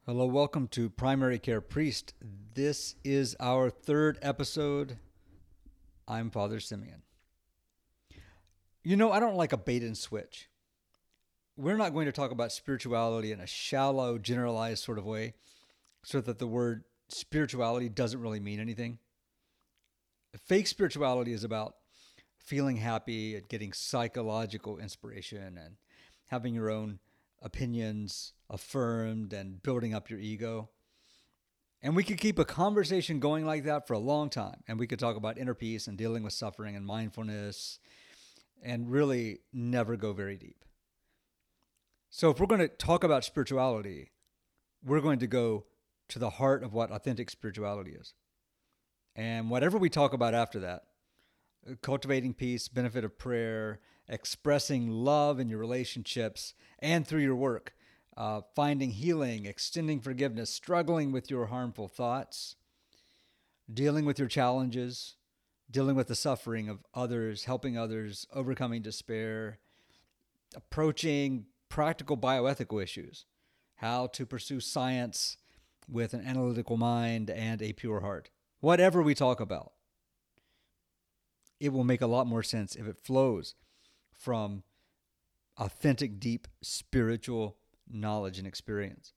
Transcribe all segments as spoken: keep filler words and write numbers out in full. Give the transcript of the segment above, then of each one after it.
Hello, welcome to Primary Care Priest. This is our third episode. I'm Father Simeon. You know, I don't like a bait and switch. We're not going to talk about spirituality in a shallow, generalized sort of way, so that the word spirituality doesn't really mean anything. Fake spirituality is about feeling happy and getting psychological inspiration and having your own opinions affirmed and building up your ego. And we could keep a conversation going like that for a long time. And we could talk about inner peace and dealing with suffering and mindfulness and really never go very deep. So if we're going to talk about spirituality, we're going to go to the heart of what authentic spirituality is. And whatever we talk about after that, cultivating peace, benefit of prayer, expressing love in your relationships and through your work, uh, finding healing, extending forgiveness, struggling with your harmful thoughts, dealing with your challenges, dealing with the suffering of others, helping others, overcoming despair, approaching practical bioethical issues, how to pursue science with an analytical mind and a pure heart. Whatever we talk about, it will make a lot more sense if it flows from authentic, deep spiritual knowledge and experience.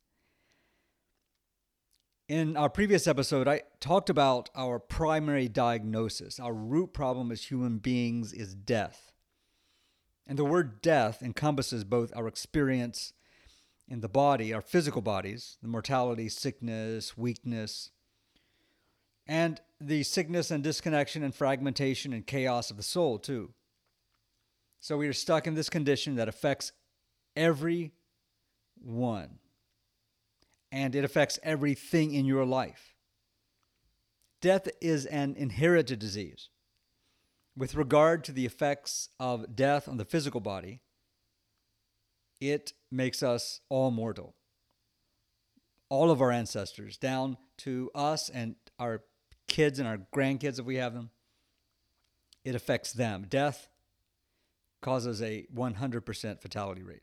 In our previous episode, I talked about our primary diagnosis. Our root problem as human beings is death. And the word death encompasses both our experience in the body, our physical bodies, the mortality, sickness, weakness, and the sickness and disconnection and fragmentation and chaos of the soul, too. So we are stuck in this condition that affects every one. And it affects everything in your life. Death is an inherited disease. With regard to the effects of death on the physical body, it makes us all mortal. All of our ancestors, down to us and our kids and our grandkids if we have them, it affects them. Death causes a one hundred percent fatality rate.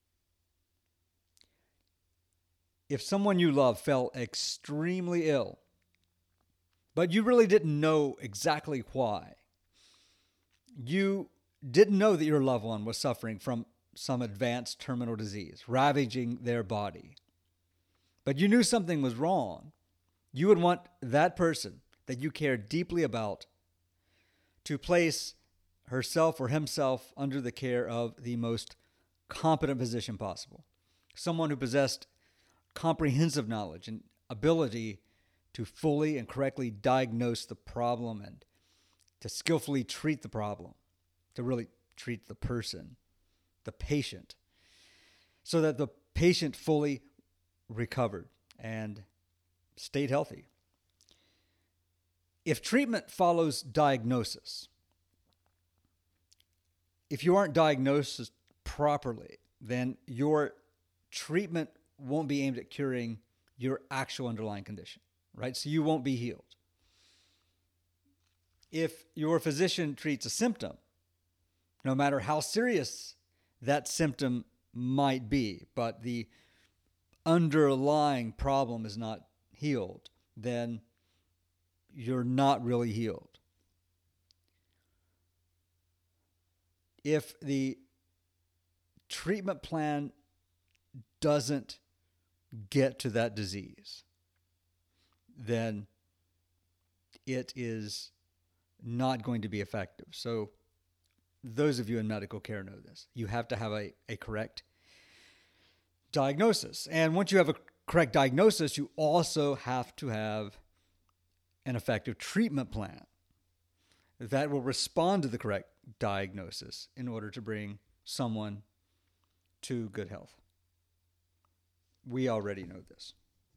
If someone you love fell extremely ill, but you really didn't know exactly why, you didn't know that your loved one was suffering from some advanced terminal disease, ravaging their body, but you knew something was wrong, you would want that person that you care deeply about to place herself or himself under the care of the most competent physician possible. Someone who possessed comprehensive knowledge and ability to fully and correctly diagnose the problem and to skillfully treat the problem, to really treat the person, the patient, so that the patient fully recovered and stayed healthy. If treatment follows diagnosis, if you aren't diagnosed properly, then your treatment won't be aimed at curing your actual underlying condition, right? So you won't be healed. If your physician treats a symptom, no matter how serious that symptom might be, but the underlying problem is not healed, then you're not really healed. If the treatment plan doesn't get to that disease, then it is not going to be effective. So those of you in medical care know this. You have to have a, a correct diagnosis. And once you have a correct diagnosis, you also have to have an effective treatment plan that will respond to the correct diagnosis in order to bring someone to good health. We already know this.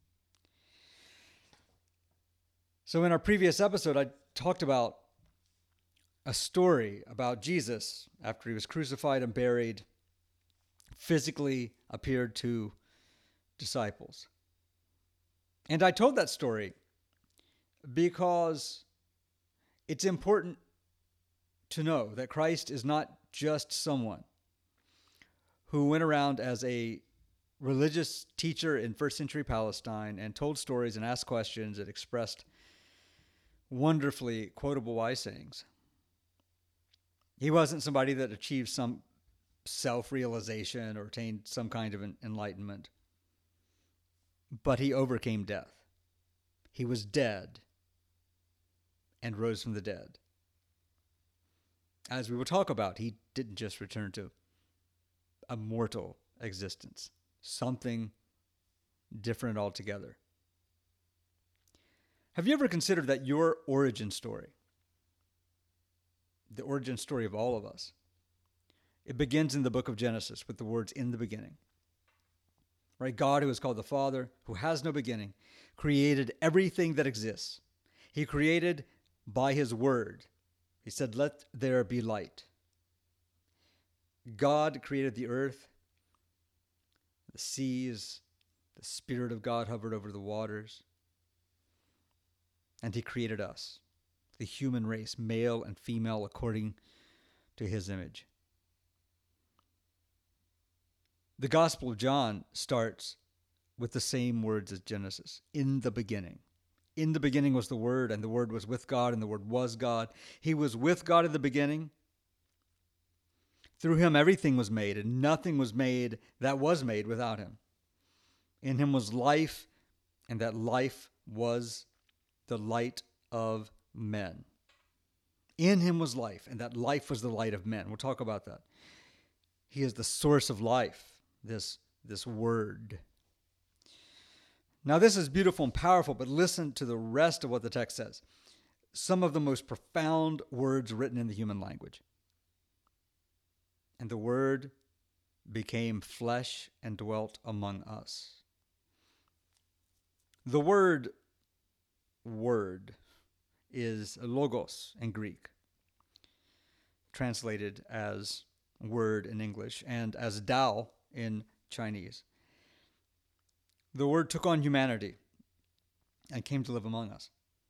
So in our previous episode, I talked about a story about Jesus after he was crucified and buried, physically appeared to disciples. And I told that story because it's important to know that Christ is not just someone who went around as a religious teacher in first century Palestine and told stories and asked questions and expressed wonderfully quotable wise sayings. He wasn't somebody that achieved some self-realization or attained some kind of an enlightenment, but he overcame death. He was dead and rose from the dead. As we will talk about, he didn't just return to a mortal existence, something different altogether. Have you ever considered that your origin story, the origin story of all of us, it begins in the book of Genesis with the words, "in the beginning." Right? God, who is called the Father, who has no beginning, created everything that exists. He created by his word. He said, "Let there be light." God created the earth, the seas, the Spirit of God hovered over the waters, and he created us, the human race, male and female, according to his image. The Gospel of John starts with the same words as Genesis, "in the beginning." In the beginning was the Word, and the Word was with God, and the Word was God. He was with God in the beginning. Through him everything was made, and nothing was made that was made without him. In him was life, and that life was the light of men. In him was life, and that life was the light of men. We'll talk about that. He is the source of life, this, this word. Now, this is beautiful and powerful, but listen to the rest of what the text says. Some of the most profound words written in the human language. "And the Word became flesh and dwelt among us." The word word is logos in Greek, translated as word in English, and as Dao in Chinese. The Word took on humanity and came to live among us.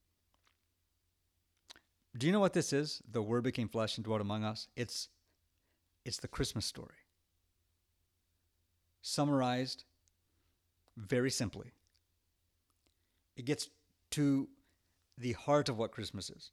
Do you know what this is? The Word became flesh and dwelt among us. It's, it's the Christmas story. Summarized very simply. It gets to the heart of what Christmas is.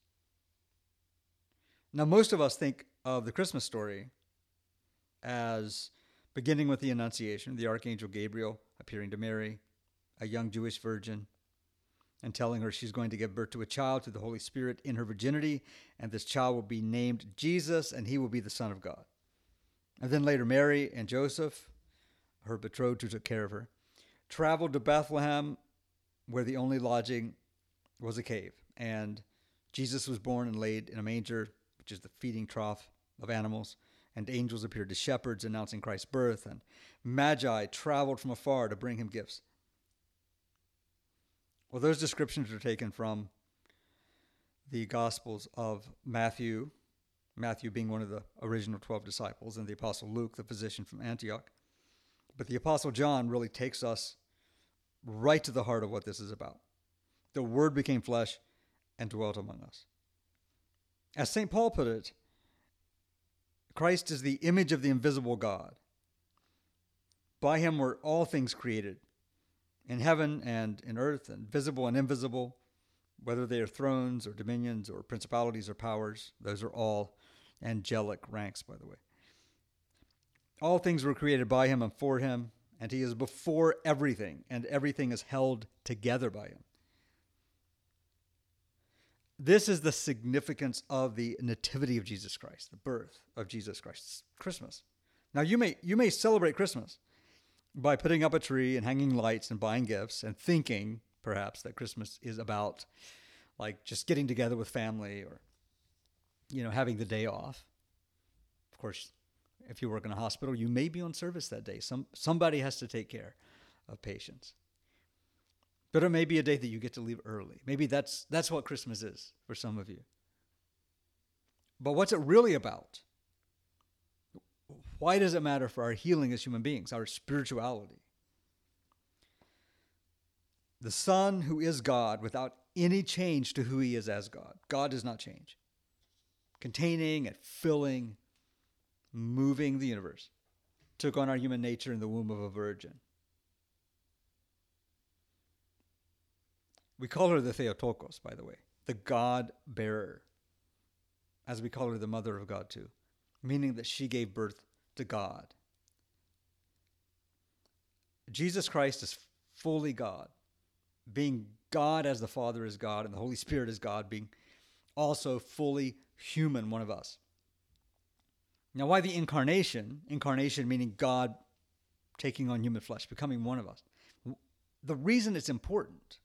Now, most of us think of the Christmas story as beginning with the Annunciation, the Archangel Gabriel appearing to Mary, a young Jewish virgin, and telling her she's going to give birth to a child through the Holy Spirit in her virginity, and this child will be named Jesus, and he will be the Son of God. And then later, Mary and Joseph, her betrothed who took care of her, traveled to Bethlehem, where the only lodging was a cave. And Jesus was born and laid in a manger, which is the feeding trough of animals. And angels appeared to shepherds announcing Christ's birth. And magi traveled from afar to bring him gifts. Well, those descriptions are taken from the Gospels of Matthew, Matthew being one of the original twelve disciples, and the Apostle Luke, the physician from Antioch. But the Apostle John really takes us right to the heart of what this is about. The Word became flesh and dwelt among us. As Saint Paul put it, Christ is the image of the invisible God. By him were all things created, in heaven and in earth, and visible and invisible, whether they are thrones or dominions or principalities or powers. Those are all angelic ranks, by the way. All things were created by him and for him, and he is before everything, and everything is held together by him. This is the significance of the nativity of Jesus Christ, the birth of Jesus Christ. It's Christmas. Now, you may you may celebrate Christmas by putting up a tree and hanging lights and buying gifts and thinking, perhaps, that Christmas is about like just getting together with family or, you know, having the day off. Of course, if you work in a hospital, you may be on service that day. Some somebody has to take care of patients. But it may be a day that you get to leave early. Maybe that's that's what Christmas is for some of you. But what's it really about? Why does it matter for our healing as human beings, our spirituality? The Son, who is God, without any change to who he is as God. God does not change. Containing and filling, moving the universe, took on our human nature in the womb of a virgin. We call her the Theotokos, by the way, the God-bearer, as we call her the mother of God too, meaning that she gave birth to God. Jesus Christ is fully God, being God as the Father is God and the Holy Spirit is God, being also fully human, one of us. Now, why the incarnation? Incarnation meaning God taking on human flesh, becoming one of us. The reason it's important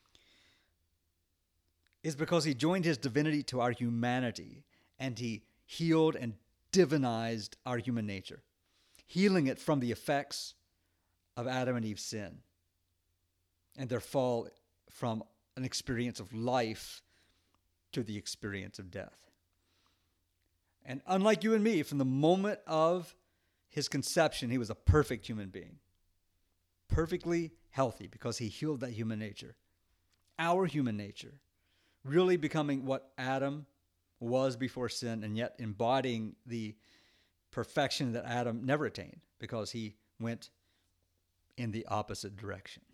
is because he joined his divinity to our humanity, and he healed and divinized our human nature, healing it from the effects of Adam and Eve's sin and their fall from an experience of life to the experience of death. And unlike you and me, from the moment of his conception, he was a perfect human being, perfectly healthy because he healed that human nature, our human nature, really becoming what Adam was before sin, and yet embodying the perfection that Adam never attained because he went in the opposite direction.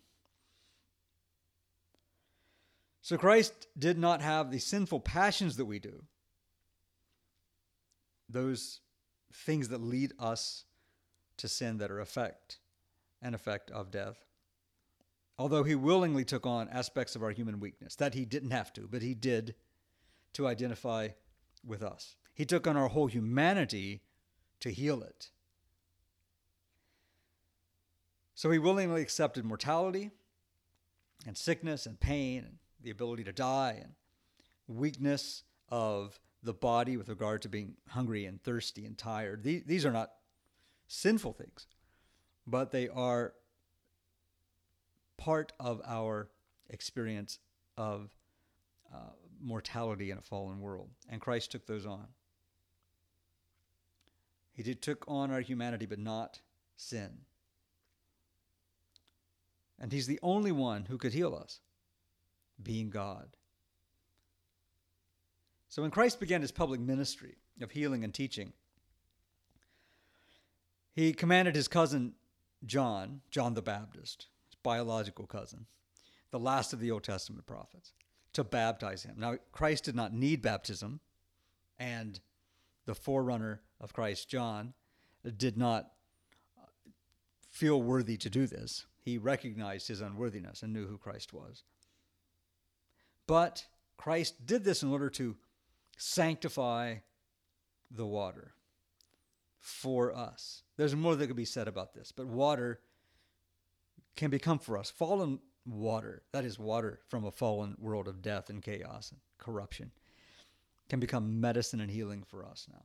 So Christ did not have the sinful passions that we do, those things that lead us to sin that are effect, an effect of death. Although he willingly took on aspects of our human weakness, that he didn't have to, but he did to identify with us. He took on our whole humanity to heal it. So he willingly accepted mortality and sickness and pain and the ability to die and weakness of the body with regard to being hungry and thirsty and tired. These, these are not sinful things, but they are part of our experience of uh, mortality in a fallen world. And Christ took those on. He did took on our humanity, but not sin. And he's the only one who could heal us, being God. So when Christ began his public ministry of healing and teaching, he commanded his cousin John, John the Baptist, his biological cousin, the last of the Old Testament prophets, to baptize him. Now, Christ did not need baptism, and the forerunner of Christ, John, did not feel worthy to do this. He recognized his unworthiness and knew who Christ was. But Christ did this in order to sanctify the water for us. There's more that could be said about this, but water can become for us, fallen water, that is water from a fallen world of death and chaos and corruption, can become medicine and healing for us now.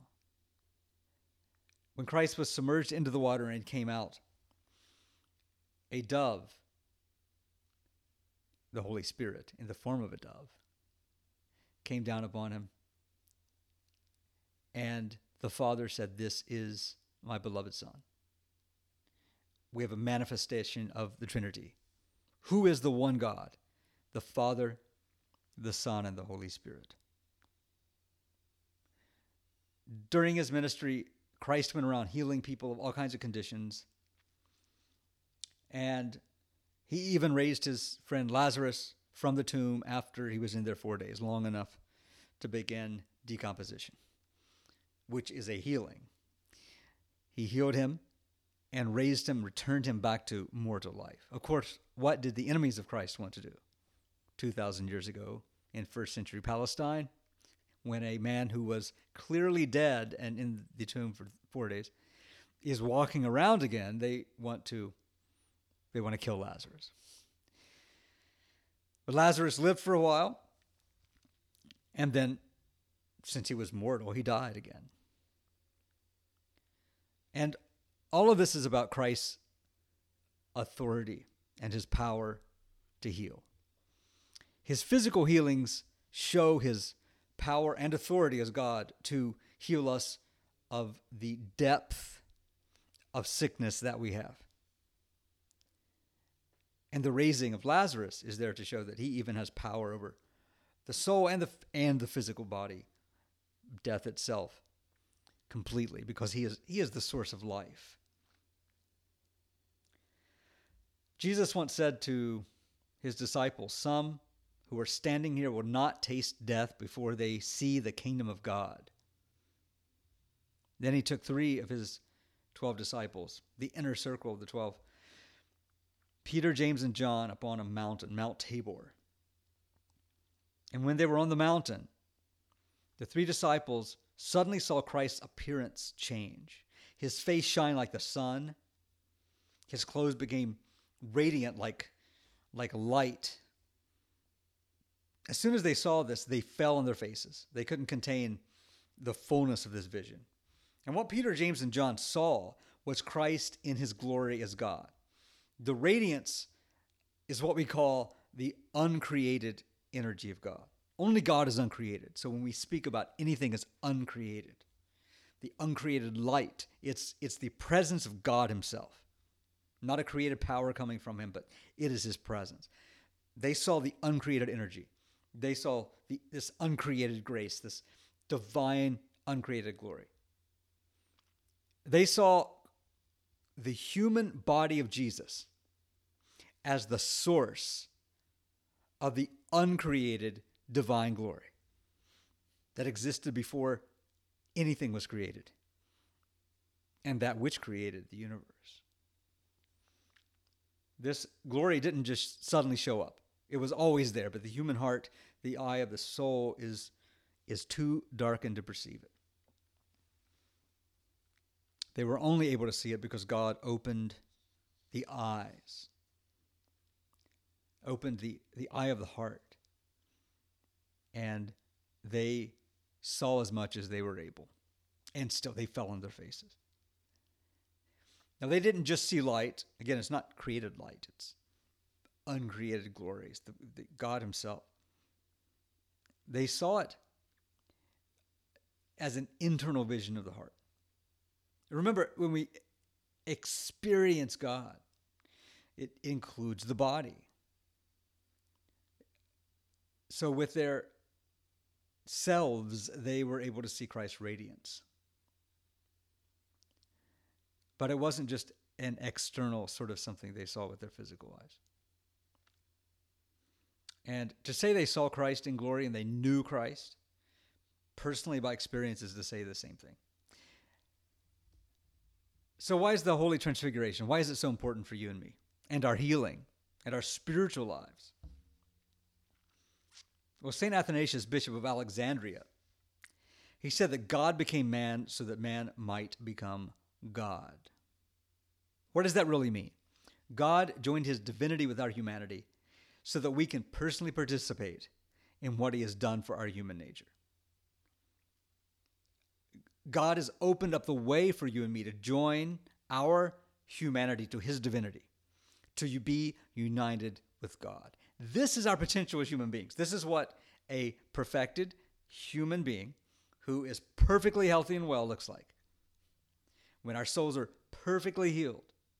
When Christ was submerged into the water and came out, a dove, the Holy Spirit, in the form of a dove, came down upon him. And the Father said, "This is my beloved Son." We have a manifestation of the Trinity. Who is the one God? The Father, the Son, and the Holy Spirit. During his ministry, Christ went around healing people of all kinds of conditions. And he even raised his friend Lazarus from the tomb after he was in there four days, long enough to begin decomposition, which is a healing. He healed him and raised him, returned him back to mortal life. Of course, what did the enemies of Christ want to do two thousand years ago in first century Palestine, when a man who was clearly dead and in the tomb for four days is walking around again? They want to They want to kill Lazarus. But Lazarus lived for a while, and then, since he was mortal, he died again. And all of this is about Christ's authority and his power to heal. His physical healings show his power and authority as God to heal us of the depth of sickness that we have. And the raising of Lazarus is there to show that he even has power over the soul and the and the physical body, death itself, completely, because he is he is the source of life. Jesus once said to his disciples, "Some who are standing here will not taste death before they see the kingdom of God. Then he took three of his twelve disciples, the inner circle of the twelve, Peter, James, and John, upon a mountain, Mount Tabor. And when they were on the mountain, the three disciples suddenly saw Christ's appearance change. His face shined like the sun. His clothes became radiant like, like light. As soon as they saw this, they fell on their faces. They couldn't contain the fullness of this vision. And what Peter, James, and John saw was Christ in his glory as God. The radiance is what we call the uncreated energy of God. Only God is uncreated. So when we speak about anything as uncreated, the uncreated light, it's, it's the presence of God himself. Not a created power coming from him, but it is his presence. They saw the uncreated energy. They saw the, this uncreated grace, this divine uncreated glory. They saw the human body of Jesus as the source of the uncreated divine glory that existed before anything was created, and that which created the universe. This glory didn't just suddenly show up. It was always there, but the human heart, the eye of the soul, is, is too darkened to perceive it. They were only able to see it because God opened the eyes, opened the, the eye of the heart, and they saw as much as they were able, and still they fell on their faces. Now, they didn't just see light. Again, it's not created light. It's uncreated glories, the, the God himself. They saw it as an internal vision of the heart. Remember, when we experience God, it includes the body. So with their selves, they were able to see Christ's radiance. But it wasn't just an external sort of something they saw with their physical eyes. And to say they saw Christ in glory and they knew Christ, personally by experience, is to say the same thing. So why is the Holy Transfiguration? Why is it so important for you and me and our healing and our spiritual lives? Well, Saint Athanasius, Bishop of Alexandria, he said that God became man so that man might become God. What does that really mean? God joined his divinity with our humanity so that we can personally participate in what he has done for our human nature. God has opened up the way for you and me to join our humanity to his divinity, to be united with God. This is our potential as human beings. This is what a perfected human being who is perfectly healthy and well looks like. When our souls are perfectly healed.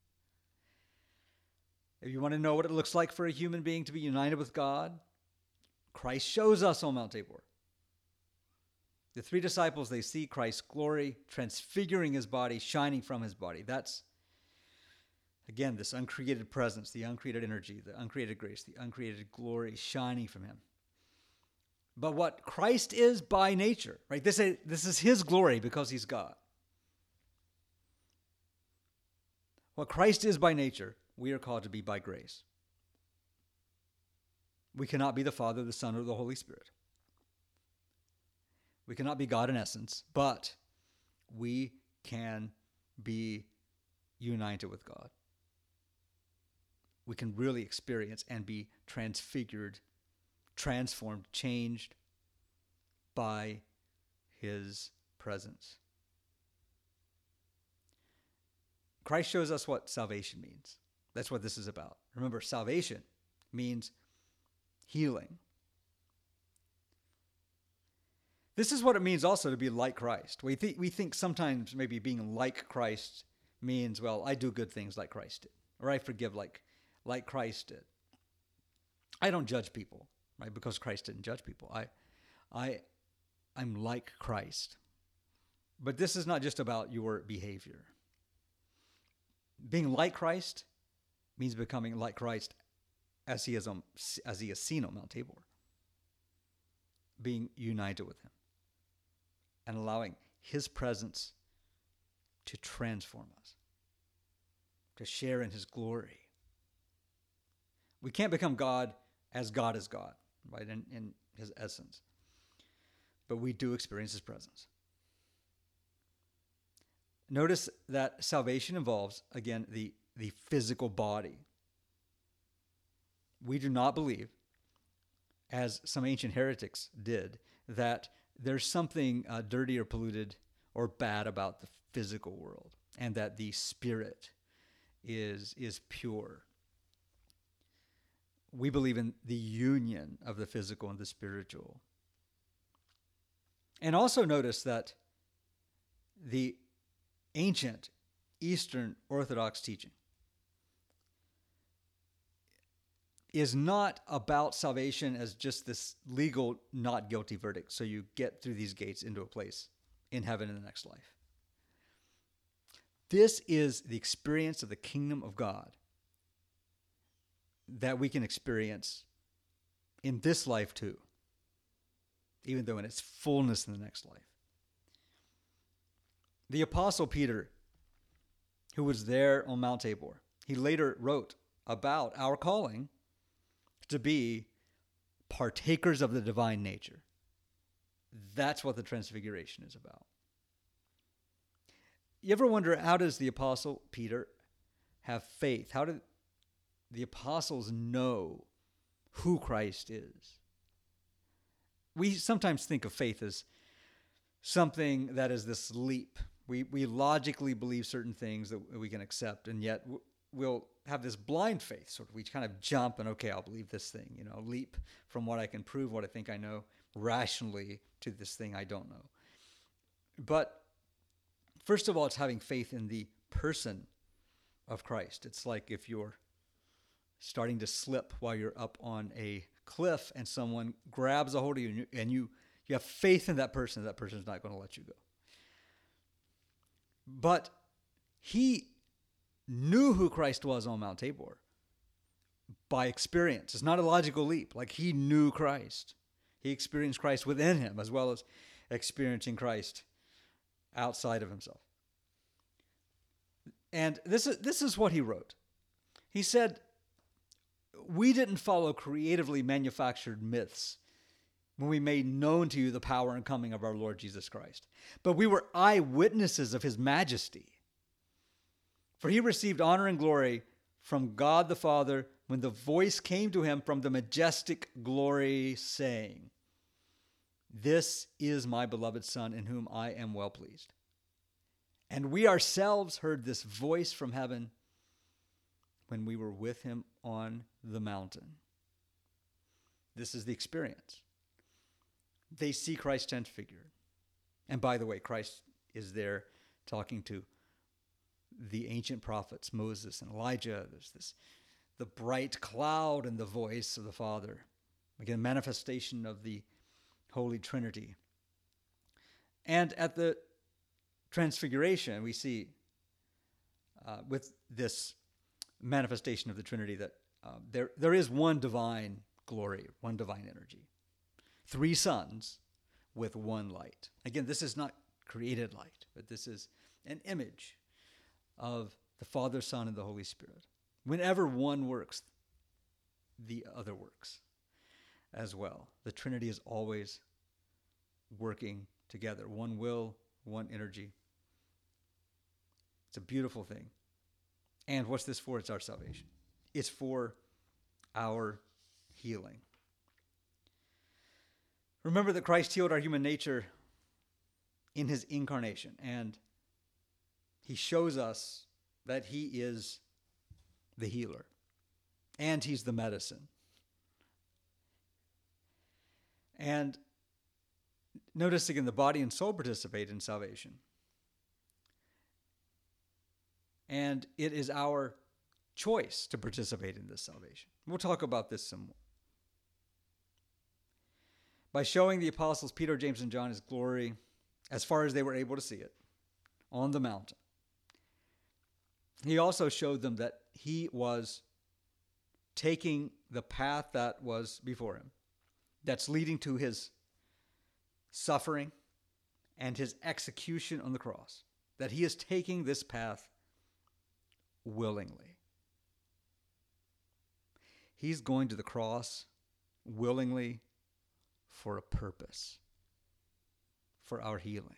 If you want to know what it looks like for a human being to be united with God, Christ shows us on Mount Tabor. The three disciples, they see Christ's glory transfiguring his body, shining from his body. That's, again, this uncreated presence, the uncreated energy, the uncreated grace, the uncreated glory shining from him. But what Christ is by nature, right? This is, this is his glory because he's God. What Christ is by nature, we are called to be by grace. We cannot be the Father, the Son, or the Holy Spirit. We cannot be God in essence, but we can be united with God. We can really experience and be transfigured, transformed, changed by his presence. Christ shows us what salvation means. That's what this is about. Remember, salvation means healing. This is what it means also to be like Christ. We, th- we think sometimes maybe being like Christ means, well, I do good things like Christ did, or I forgive like, like Christ did. I don't judge people, right? Because Christ didn't judge people. I, I, I'm like Christ. But this is not just about your behavior. Being like Christ means becoming like Christ as he is on, as he is seen on Mount Tabor. being united with him and allowing his presence to transform us, to share in his glory. We can't become God as God is God, right, in, in his essence. But we do experience his presence. Notice that salvation involves, again, the, the physical body. We do not believe, as some ancient heretics did, that there's something uh, dirty or polluted or bad about the physical world, and that the spirit is, is pure. We believe in the union of the physical and the spiritual. And also notice that the ancient Eastern Orthodox teaching is not about salvation as just this legal not guilty verdict, so you get through these gates into a place in heaven in the next life. This is the experience of the kingdom of God that we can experience in this life too, even though in its fullness in the next life. The Apostle Peter, who was there on Mount Tabor, he later wrote about our calling to be partakers of the divine nature. That's what the Transfiguration is about. You ever wonder, how does the Apostle Peter have faith? How did the apostles know who Christ is? We sometimes think of faith as something that is this leap. We we logically believe certain things that we can accept, and yet we'll have this blind faith. Sort of, we kind of jump and, okay, I'll believe this thing. You know, leap from what I can prove, what I think I know, rationally to this thing I don't know. But first of all, it's having faith in the person of Christ. It's like if you're starting to slip while you're up on a cliff and someone grabs a hold of you and you, and you, you have faith in that person, that person's not going to let you go. But he knew who Christ was on Mount Tabor by experience. It's not a logical leap. Like, he knew Christ. He experienced Christ within him as well as experiencing Christ outside of himself. And this is, this is what he wrote. He said, "We didn't follow creatively manufactured myths when we made known to you the power and coming of our Lord Jesus Christ, but we were eyewitnesses of his majesty. For he received honor and glory from God the Father when the voice came to him from the majestic glory, saying, 'This is my beloved Son, in whom I am well pleased.' And we ourselves heard this voice from heaven when we were with him on the mountain." This is the experience. They see Christ transfigured. And by the way, Christ is there talking to the ancient prophets, Moses and Elijah. There's this, the bright cloud and the voice of the Father. Again, manifestation of the Holy Trinity. And at the Transfiguration, we see uh, with this manifestation of the Trinity that um, there there is one divine glory, one divine energy. Three suns with one light. Again, this is not created light, but this is an image of the Father, Son, and the Holy Spirit. Whenever one works, the other works as well. The Trinity is always working together. One will, one energy. It's a beautiful thing. And what's this for? It's our salvation. It's for our healing. Remember that Christ healed our human nature in his incarnation, and he shows us that he is the healer, and he's the medicine. And notice again, the body and soul participate in salvation. And it is our choice to participate in this salvation. We'll talk about this some more. By showing the apostles Peter, James, and John his glory, as far as they were able to see it, on the mountain, he also showed them that he was taking the path that was before him, that's leading to his suffering and his execution on the cross, that he is taking this path willingly. He's going to the cross willingly for a purpose, for our healing.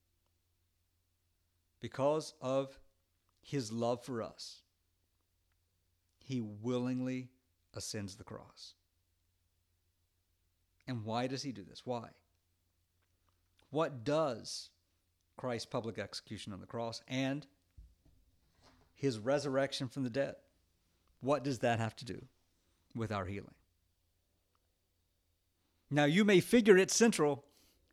Because of his love for us, he willingly ascends the cross. And why does he do this? Why? What does Christ's public execution on the cross and his resurrection from the dead, what does that have to do with our healing? Now, you may figure it's central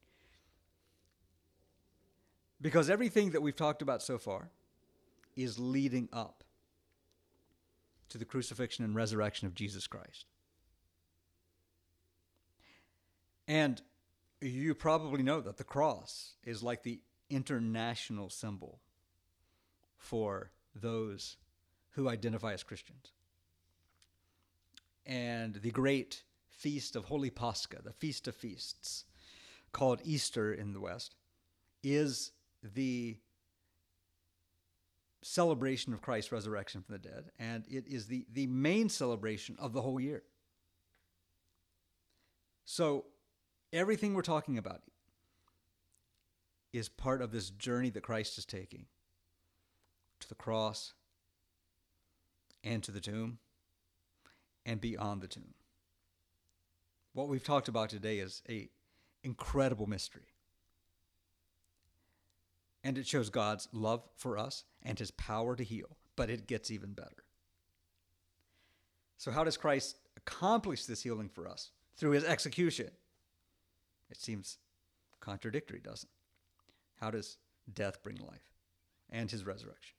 because everything that we've talked about so far is leading up to the crucifixion and resurrection of Jesus Christ. And you probably know that the cross is like the international symbol for those who identify as Christians. And the great feast of Holy Pascha, the Feast of Feasts, called Easter in the West, is the celebration of Christ's resurrection from the dead, and it is the, the main celebration of the whole year. So everything we're talking about is part of this journey that Christ is taking to the cross and to the tomb and beyond the tomb. What we've talked about today is an incredible mystery. And it shows God's love for us and his power to heal, but it gets even better. So how does Christ accomplish this healing for us? Through his execution. It seems contradictory, doesn't it? How does death bring life? And his resurrection.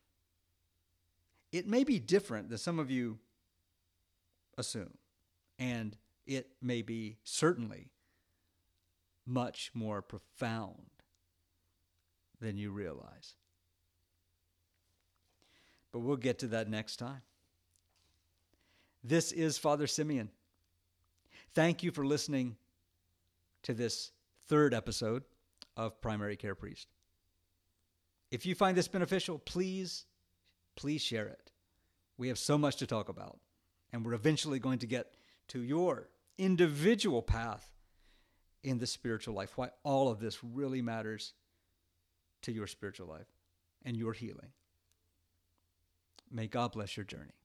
It may be different than some of you assume, and it may be certainly much more profound than you realize. But we'll get to that next time. This is Father Simeon. Thank you for listening to this third episode of Primary Care Priest. If you find this beneficial, please, please share it. We have so much to talk about, and we're eventually going to get to your individual path in the spiritual life, why all of this really matters to your spiritual life and your healing. May God bless your journey.